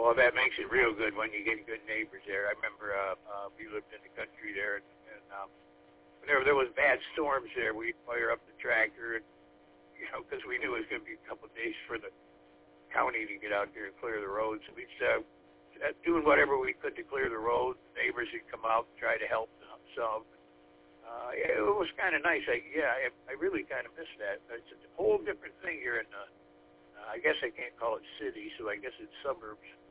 Well, that makes it real good when you get good neighbors there. I remember we lived in the country there, and whenever there was bad storms there, we'd fire up the tractor, and because we knew it was going to be a couple of days for the county to get out there and clear the roads. So we'd doing whatever we could to clear the roads. Neighbors would come out and try to help some. It was kind of nice. I really kind of miss that. It's a whole different thing here in I guess I can't call it city, so I guess it's suburbs.